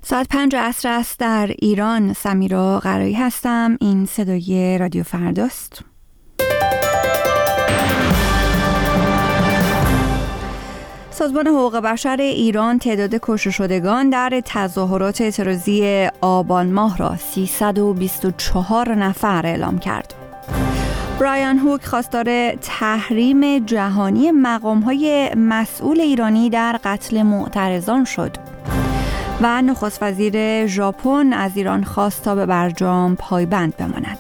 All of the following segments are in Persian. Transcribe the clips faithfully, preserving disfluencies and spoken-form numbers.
ساعت پنج عصر است در ایران. سمیرا قرایی هستم. این صدای رادیو فرداست. سازمان حقوق بشر ایران تعداد کشته شدگان در تظاهرات اعتراضی آبان ماه را سیصد و بیست و چهار نفر اعلام کرد. برایان هوک خواستار تحریم جهانی مقام‌های مسئول ایرانی در قتل معترضان شد و نخست وزیر ژاپن از ایران خواست تا به برجام پایبند بماند.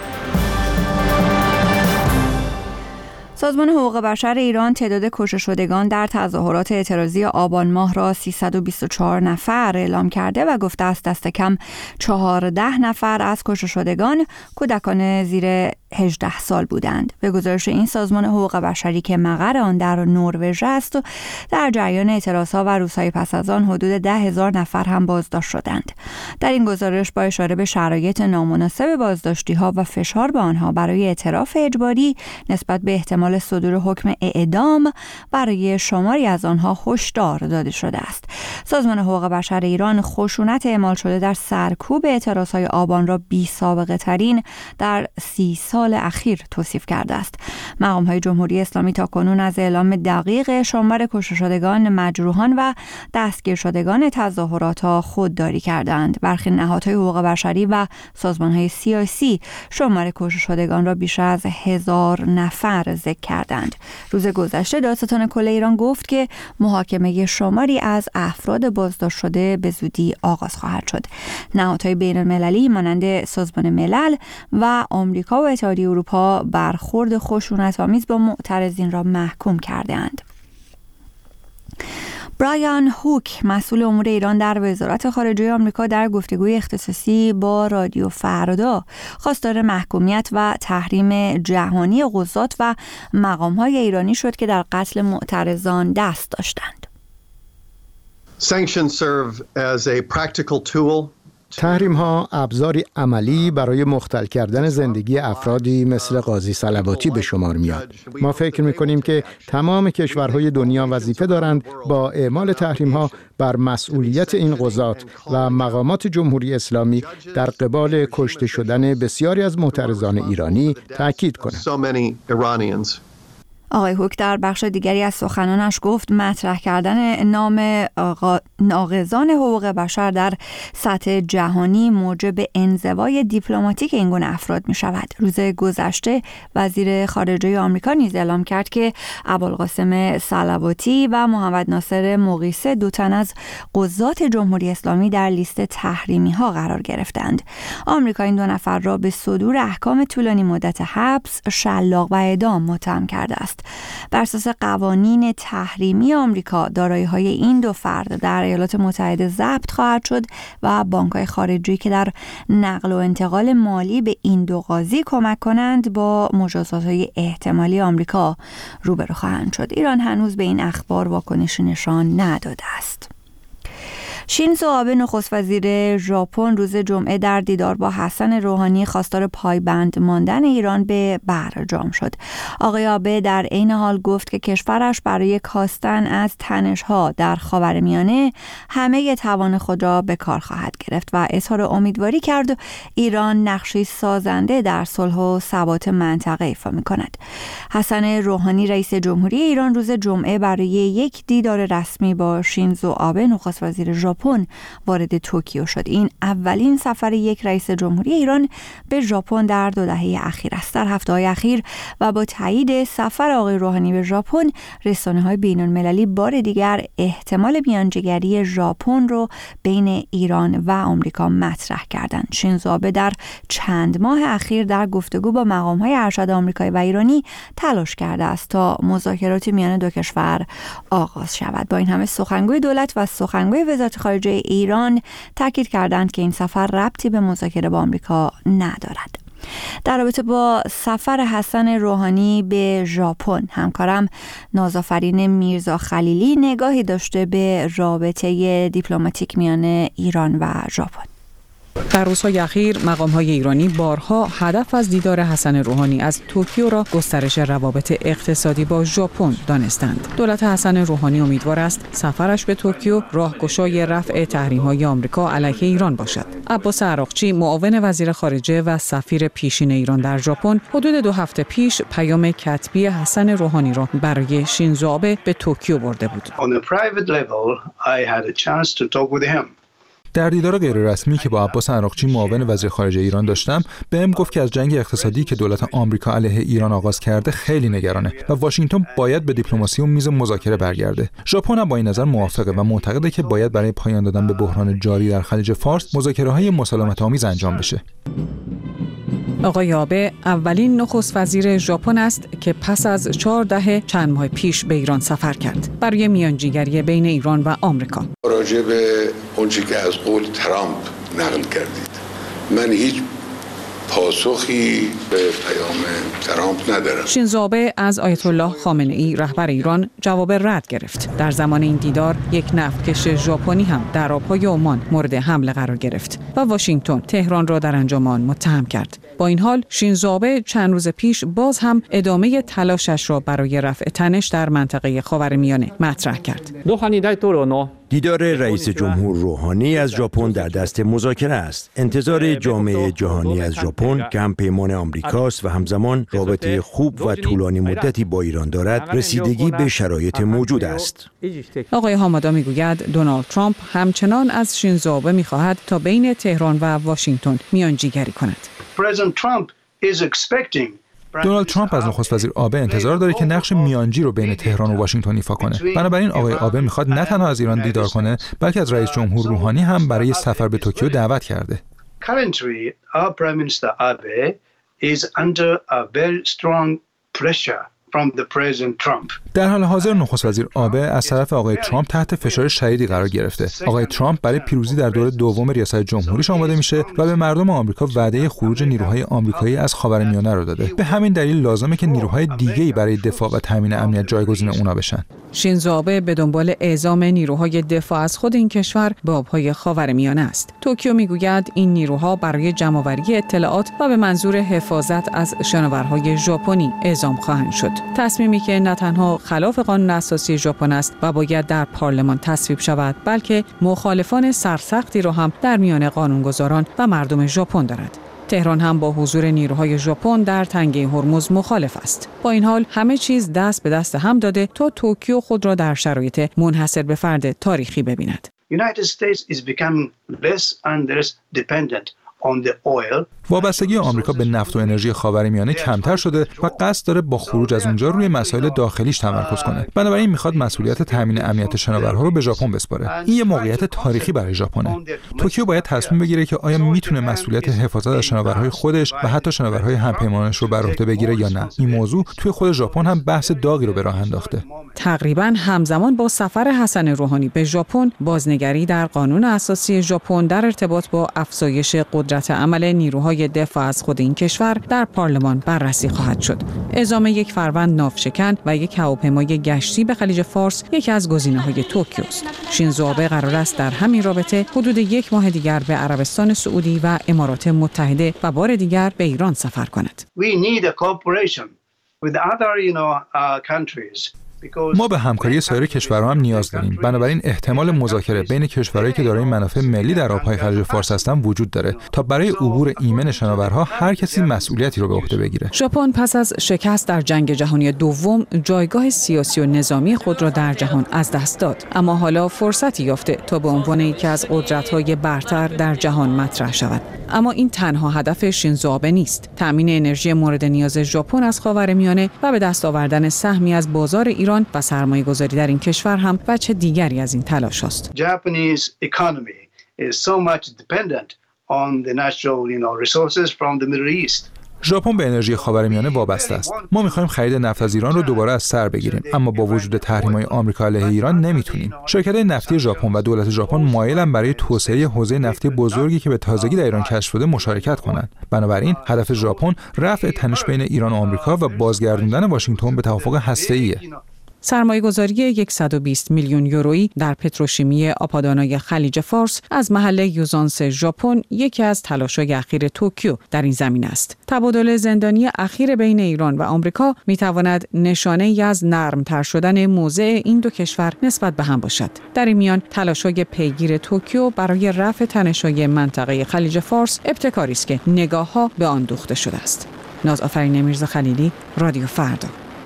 سازمان حقوق بشر ایران تعداد کشته شدگان در تظاهرات اعتراضی آبان ماه را سیصد و بیست و چهار نفر اعلام کرده و گفته است دست کم چهارده نفر از کشته شدگان کودکان زیر هجده سال بودند. به گزارش این سازمان حقوق بشری که مقر آن در نروژ است، در جریان اعتراضها و روزهای پس از آن حدود ده هزار نفر هم بازداشت شدند. در این گزارش با اشاره به شرایط نامناسب بازداشتی‌ها و فشار به آنها برای اعتراف اجباری نسبت به احتمال صدور حکم اعدام برای شماری از آنها هشدار داده شده است. سازمان حقوق بشر ایران خشونت اعمال شده در سرکوب اعتراضهای آبان را بی سابقه ترین در سی سال اخیر توصیف کرده است. مقام‌های جمهوری اسلامی تاکنون از اعلام دقیق شمار کشته شدگان، مجروحان و دستگیر شدگان تظاهرات خودداری کردند. برخی نهادهای حقوق بشری و سازمان‌های سیاسی شمار کشته شدگان را بیش از هزار نفر ذکر کردند. روز گذشته دادستان کل ایران گفت که محاکمه شماری از افراد بازداشت شده به زودی آغاز خواهد شد. نهادهای بین‌المللی مانند سازمان ملل و آمریکا و اتحادیه اروپا برخورد خشونت‌آمیز با معترضین را محکوم کرده‌اند. برایان هوک مسئول امور ایران در وزارت خارجه آمریکا در گفتگوی اختصاصی با رادیو فردا خواستار محکومیت و تحریم جهانی قضات و مقام‌های ایرانی شد که در قتل معترضان دست داشتند. Sanctions serve as a practical tool. تحریم ها ابزاری عملی برای مختل کردن زندگی افرادی مثل قاضی صلواتی به شمار میاد. ما فکر میکنیم که تمام کشورهای دنیا وظیفه دارند با اعمال تحریم ها بر مسئولیت این قضات و مقامات جمهوری اسلامی در قبال کشته شدن بسیاری از معترضان ایرانی تاکید کنند. آقای هوک در بخش دیگری از سخنانش گفت مطرح کردن نام ناقضان حقوق بشر در سطح جهانی موجب انزوای دیپلماتیک این گونه افراد می شود. روز گذشته وزیر خارجه آمریکا نیز اعلام کرد که ابوالقاسم صلواتی و محمد ناصر مقیسه دو تن از قضات جمهوری اسلامی در لیست تحریمی ها قرار گرفتند. آمریکا این دو نفر را به صدور احکام طولانی مدت حبس، شلاق و اعدام متهم کرده است. بر اساس قوانین تحریمی آمریکا دارایی‌های این دو فرد در ایالات متحده ضبط خواهد شد و بانک‌های خارجی که در نقل و انتقال مالی به این دو قاضی کمک کنند با مجازات‌های احتمالی آمریکا روبرو خواهند شد. ایران هنوز به این اخبار واکنشی نشان نداده است. شینزو آبه نخست وزیر ژاپن روز جمعه در دیدار با حسن روحانی خواستار پایبند ماندن ایران به برجام شد. آقای آبه در عین حال گفت که کشورش برای کاستن از تنش‌ها در خاورمیانه همه توان خود را به کار خواهد گرفت و اظهار امیدواری کرد ایران نقشی سازنده در صلح و ثبات منطقه ایفا می‌کند. حسن روحانی رئیس جمهوری ایران روز جمعه برای یک دیدار رسمی با شینزو آبه نخست وزیر ژاپن وارد توکیو شد. این اولین سفر یک رئیس جمهوری ایران به ژاپن در دو دهه اخیر است. در هفته‌های اخیر و با تایید سفر آقای روحانی به ژاپن، رسانه‌های بین‌المللی بار دیگر احتمال میانجیگری ژاپن رو بین ایران و آمریکا مطرح کردند. شینزو آبه در چند ماه اخیر در گفتگو با مقام‌های ارشد آمریکایی و ایرانی تلاش کرده است تا مذاکرات میان دو کشور آغاز شود. با این همه سخنگوی دولت و سخنگوی وزارت خارجه ایران تاکید کردند که این سفر ربطی به مذاکره با آمریکا ندارد. در رابطه با سفر حسن روحانی به ژاپن، همکارم نازآفرین میرزا خلیلی نگاهی داشته به رابطه دیپلماتیک میان ایران و ژاپن. در روزهای اخیر مقام‌های ایرانی بارها هدف از دیدار حسن روحانی از توکیو را گسترش روابط اقتصادی با ژاپن دانستند. دولت حسن روحانی امیدوار است سفرش به توکیو راهگشای رفع تحریم‌های آمریکا علیه ایران باشد. عباس عراقچی، معاون وزیر خارجه و سفیر پیشین ایران در ژاپن، حدود دو هفته پیش پیام کتبی حسن روحانی را برای شینزو آبه به توکیو برده بود. در دیدار غیررسمی که با عباس عراقچی معاون وزیر خارجه ایران داشتم، بهم گفت که از جنگ اقتصادی که دولت آمریکا علیه ایران آغاز کرده خیلی نگرانه و واشنگتن باید به دیپلماسی و میز مذاکره برگرده. ژاپن هم با این نظر موافقه و معتقده که باید برای پایان دادن به بحران جاری در خلیج فارس مذاکره‌های مسالمت‌آمیز انجام بشه. آقای آبه اولین نخست وزیر ژاپن است که پس از چهار دهه چند ماه پیش به ایران سفر کرد برای میانجیگری بین ایران و آمریکا. راجع به اونچه که از قول ترامپ نقل کردید، من هیچ پاسخی به پیام ترامپ ندارم. شینزو آبه از آیت الله خامنه ای رهبر ایران جواب رد گرفت. در زمان این دیدار یک نفتکش ژاپنی هم در آبهای عمان مورد حمله قرار گرفت و واشنگتن تهران را در انجام آن متهم کرد. با این حال شینزو آبه چند روز پیش باز هم ادامه تلاشش را برای رفع تنش در منطقه خاورمیانه مطرح کرد. دیدار رئیس جمهور روحانی از ژاپن در دست مذاکره است. انتظار جامعه جهانی از ژاپن که هم پیمان آمریکاست و همزمان رابطه خوب و طولانی مدتی با ایران دارد، رسیدگی به شرایط موجود است. آقای حامادا میگوید دونالد ترامپ همچنان از شینزو آبه میخواهد تا بین تهران و واشنگتن میانجیگری کند. دونالد ترامپ از نخست وزیر آبه انتظار داره که نقش میانجی رو بین تهران و واشنگتن ایفا کنه. بنابراین آقای آبه میخواد نه تنها از ایران دیدار کنه، بلکه از رئیس جمهور روحانی هم برای سفر به توکیو دعوت کرده. Currently, our Prime Minister Abe is under a very strong pressure from the President Trump. در حال حاضر نخست وزیر آبه از طرف آقای ترامپ تحت فشار شدیدی قرار گرفته. آقای ترامپ برای پیروزی در دور دوم ریاست جمهوریش آماده میشه و به مردم آمریکا وعده خروج نیروهای آمریکایی از خاورمیانه رو داده. به همین دلیل لازمه که نیروهای دیگه‌ای برای دفاع و تامین امنیت جایگزین اونا بشن. شینزو آبه به دنبال اعزام نیروهای دفاع از خود این کشور به آبهای خاورمیانه است. توکیو میگوید این نیروها برای جمع‌آوری اطلاعات و به منظور حفاظت از شناورهای ژاپنی اعزام خواهند شد. تصمیمی که نه تنها خلاف قانون اساسی ژاپن است و باید در پارلمان تصویب شود، بلکه مخالفان سرسختی را هم در میان قانونگذاران و مردم ژاپن دارد. تهران هم با حضور نیروهای ژاپن در تنگه هرمز مخالف است. با این حال همه چیز دست به دست هم داده تا توکیو خود را در شرایط منحصر به فرد تاریخی ببیند. United States is becoming less and less dependent on the oil. وابستگی آمریکا به نفت و انرژی خاورمیانه کمتر شده و قصد داره با خروج از اونجا روی مسائل داخلیش تمرکز کنه. بنابراین میخواد مسئولیت تامین امنیت شناورها رو به ژاپن بسپاره. این یه موقعیت تاریخی برای ژاپنه. توکیو باید تصمیم بگیره که آیا میتونه مسئولیت حفاظت از شناورهای خودش و حتی شناورهای همپیمانش رو بر عهده بگیره یا نه. این موضوع توی خود ژاپن هم بحث داغی رو به راه انداخته. تقریباً همزمان با سفر حسن روحانی به ژاپن، بازنگری در قانون اساسی ژاپن در ارتباط با افزایش قدرت عمل نیروهای دفاع از خود این کشور در پارلمان بررسی خواهد شد. اعزام یک فروند ناوشکن و یک هواپیمای گشتی به خلیج فارس یکی از گزینه‌های توکیو است. شینزو آبه قرار است در همین رابطه حدود یک ماه دیگر به عربستان سعودی و امارات متحده و بار دیگر به ایران سفر کند. We need a cooperation with other, you know, uh, countries. ما به همکاری سایر کشورها هم نیاز داریم. بنابراین احتمال مذاکره بین کشورهایی که دارای منافع ملی در آبهای خلیج فارس هستند وجود داره تا برای عبور ایمن شناورها هر کسی مسئولیتی رو به عهده بگیره. ژاپن پس از شکست در جنگ جهانی دوم جایگاه سیاسی و نظامی خود را در جهان از دست داد، اما حالا فرصتی یافته تا به عنوان یکی از قدرت‌های برتر در جهان مطرح شود. اما این تنها هدف شینزو آبه نیست. تامین انرژی مورد نیاز ژاپن از خاورمیانه و به دست آوردن سهمی از بازار ایران و سرمایه‌گذاری در این کشور هم بچه دیگری از این تلاش است. Japanese economy is so much dependent on the natural, you know, resources from the Middle East. ژاپن به انرژی خاورمیانه وابسته است. ما می‌خوایم خرید نفت از ایران رو دوباره از سر بگیریم، اما با وجود تحریم‌های آمریکا علیه ایران نمیتونیم. شرکت‌های نفتی ژاپن و دولت ژاپن مایلن برای توسعه حوزه نفتی بزرگی که به تازگی در ایران کشف شده مشارکت کنند. بنابراین هدف ژاپن رفع تنش بین ایران و آمریکا و بازگردوندن واشنگتن به توافق هسته‌ایه. سرمایه‌گذاری صد و بیست میلیون یورویی در پتروشیمی آپادانای خلیج فارس از محل یوزانس ژاپن یکی از تلاش‌های اخیر توکیو در این زمینه است. تبادل زندانی اخیر بین ایران و آمریکا می‌تواند نشانه‌ای از نرم‌تر شدن موضع این دو کشور نسبت به هم باشد. در این میان تلاش‌های پیگیر توکیو برای رفع تنش‌های منطقه خلیج فارس ابتکاری است که نگاه‌ها به آن دوخته شده است. ناز آفرین میرزا خلیلی، رادیو فردا.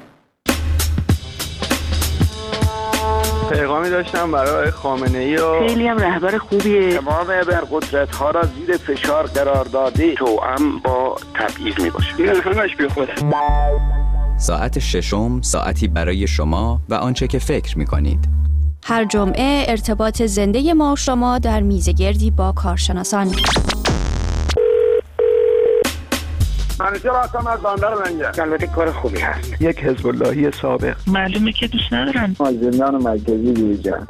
پیغامی داشتم برای خامنه‌ای و خیلی هم رهبر خوبیه. تمام ابرقدرت‌ها را زیر فشار قرار داده توأم با تبعیض میباشه. این همش بیخوده. ساعت ششم، ساعتی برای شما و آنچه که فکر می‌کنید. هر جمعه ارتباط زنده ما و شما در میزگردی با کارشناسان. منیجر هستم از بندر منجر. البته کار خوبی هست. یک حزب اللهی سابق. معلومه که دوست ندارن. از زندان مرکزی بیرون.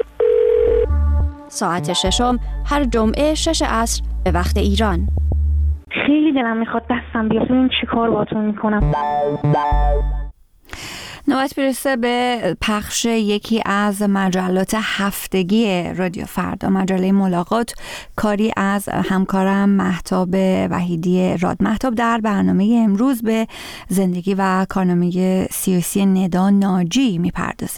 ساعت ششم هر جمعه شش عصر به وقت ایران. خیلی دلم میخواد دستم بیاد ببین چی کار باهاتون میکنم. نوبت برسه به پخش یکی از مجلات هفتگی رادیو فردا، مجله ملاقات، کاری از همکارم مهتاب وحیدی راد. مهتاب در برنامه امروز به زندگی و کارنامه سیاسی ندا ناجی میپردازه.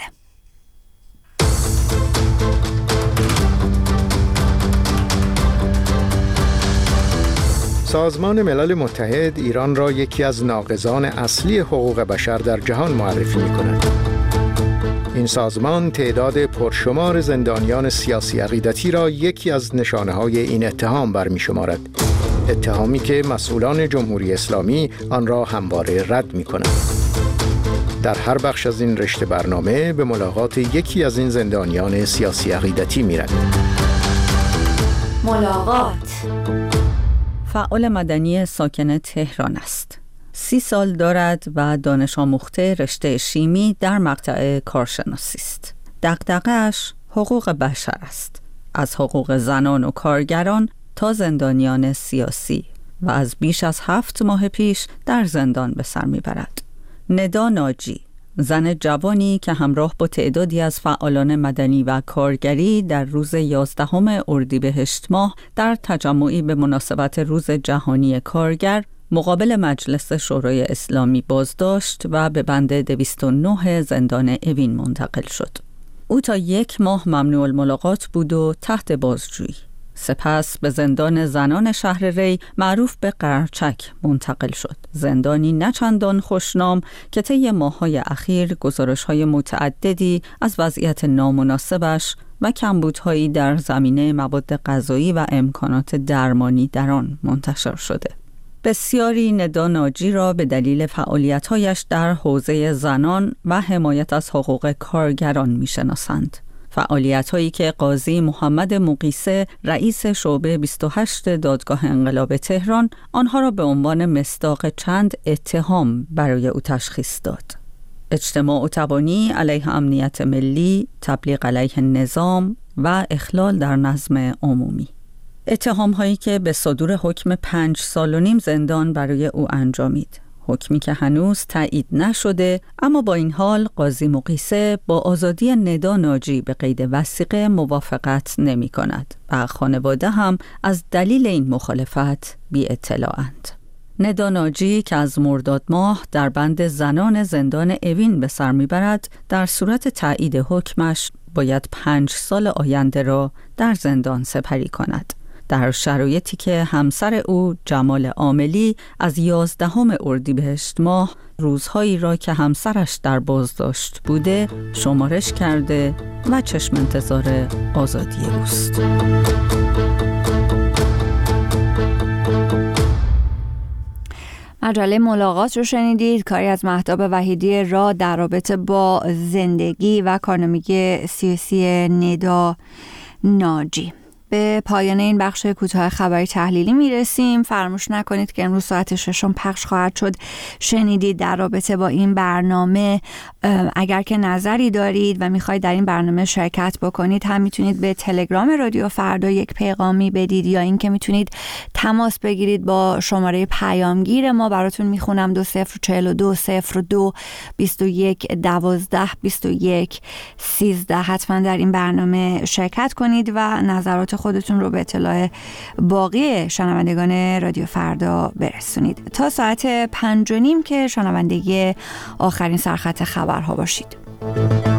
سازمان ملل متحد ایران را یکی از ناقضان اصلی حقوق بشر در جهان معرفی می‌کند. این سازمان تعداد پرشمار زندانیان سیاسی عقیدتی را یکی از نشانه‌های این اتهام برمی‌شمارد. اتهامی که مسئولان جمهوری اسلامی آن را همواره رد می‌کنند. در هر بخش از این رشته برنامه به ملاقات یکی از این زندانیان سیاسی عقیدتی می‌رویم. ملاقات فعال مدنی ساکن تهران است. سی سال دارد و دانش آموخته رشته شیمی در مقطع کارشناسی است. دغدغه‌اش حقوق بشر است. از حقوق زنان و کارگران تا زندانیان سیاسی و از بیش از هفت ماه پیش در زندان به سر میبرد. ندا ناجی، زن جوانی که همراه با تعدادی از فعالان مدنی و کارگری در روز یازدهم اردیبهشت ماه در تجمعی به مناسبت روز جهانی کارگر مقابل مجلس شورای اسلامی بازداشت و به بند دویست و نه زندان اوین منتقل شد. او تا یک ماه ممنوع الملاقات بود و تحت بازجویی. سپس به زندان زنان شهر ری معروف به قرچک منتقل شد. زندانی نچندان خوشنام که طی ماه‌های اخیر گزارش‌های متعددی از وضعیت نامناسبش و کمبودهایی در زمینه مواد غذایی و امکانات درمانی در آن منتشر شده. بسیاری ندا ناجی را به دلیل فعالیت‌هایش در حوزه زنان و حمایت از حقوق کارگران می‌شناسند. فعالیت‌هایی که قاضی محمد مقیسه رئیس شعبه بیست و هشت دادگاه انقلاب تهران آنها را به عنوان مصداق چند اتهام برای او تشخیص داد: اجتماع و تبانی علیه امنیت ملی، تبلیغ علیه نظام و اخلال در نظم عمومی. اتهام‌هایی که به صدور حکم پنج سال و نیم زندان برای او انجامید. حکمی که هنوز تایید نشده، اما با این حال قاضی مقیسه با آزادی ندا ناجی به قید وثیقه موافقت نمی کند و خانواده هم از دلیل این مخالفت بی اطلاعند. ندا ناجی که از مرداد ماه در بند زنان زندان اوین به سر میبرد، در صورت تایید حکمش باید پنج سال آینده را در زندان سپری کند، در شرایطی که همسر او جمال عاملی از یازدهم اردیبهشت ماه روزهایی را که همسرش در بازداشت بوده شمارش کرده و چشم انتظار آزادی اوست. مجله ملاقات رو شنیدید، کاری از مهتاب وحیدی را در رابطه با زندگی و کارنامه سیاسی ندا ناجی. به پایان این بخش کوتاه خبری تحلیلی میرسیم. فراموش نکنید که امروز ساعت ششم پخش خواهد شد. شنیدید در رابطه با این برنامه. اگر که نظری دارید و میخواید در این برنامه شرکت بکنید هم میتونید به تلگرام رادیو فردا یک پیغامی بدید یا اینکه میتونید تماس بگیرید با شماره پیامگیر ما. براتون میخونم دو صفر چهل و دو صفر دو بیست و یک دوازده بیست و یک سیزده. حتما در این برنامه شرکت کنید و نظرات خودتون رو به اطلاع باقی شنوندگان رادیو فردا برسونید. تا ساعت پنج و نیم که شنونده آخرین سرخط خبرها باشید.